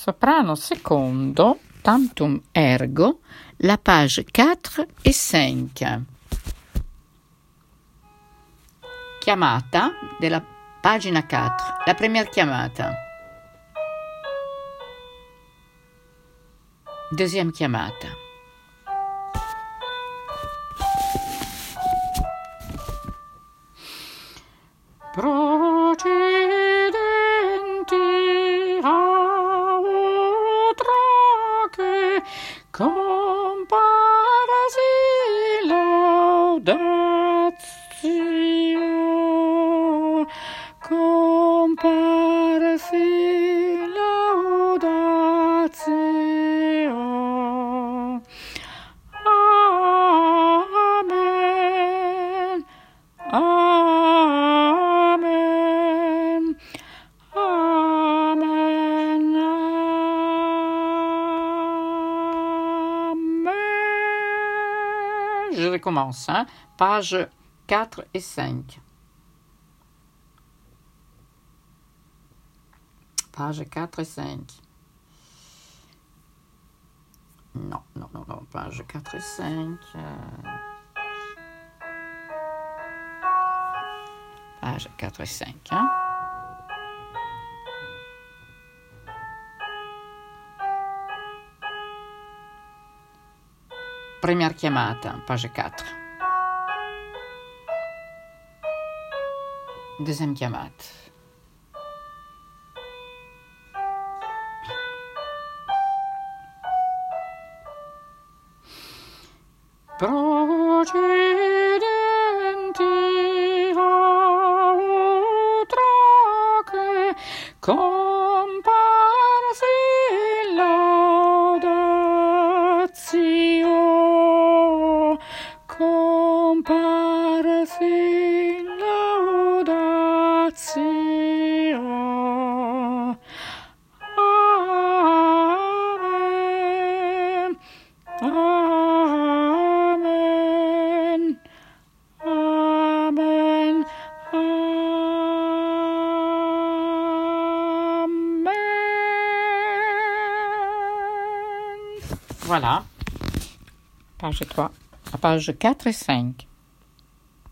Soprano secondo, tantum ergo, la page 4 et 5. Chiamata della pagina 4, la première chiamata. Deuxième chiamata. Procedenti a utraque comparasi laudatio, comparasi laudatio. Amen. Amen. Amen. Amen. Je recommence, page 4 et 5. Page 4 et 5. Non, page 4 et 5. Page 4 et 5. Première chiamata, page 4. Deuxième chiamata. Procedenti a utraque comparsi laudatio, comparsi laudatio. Amen. Amen. Amen. Amen. Voilà. Page 3. Page 4 et 5.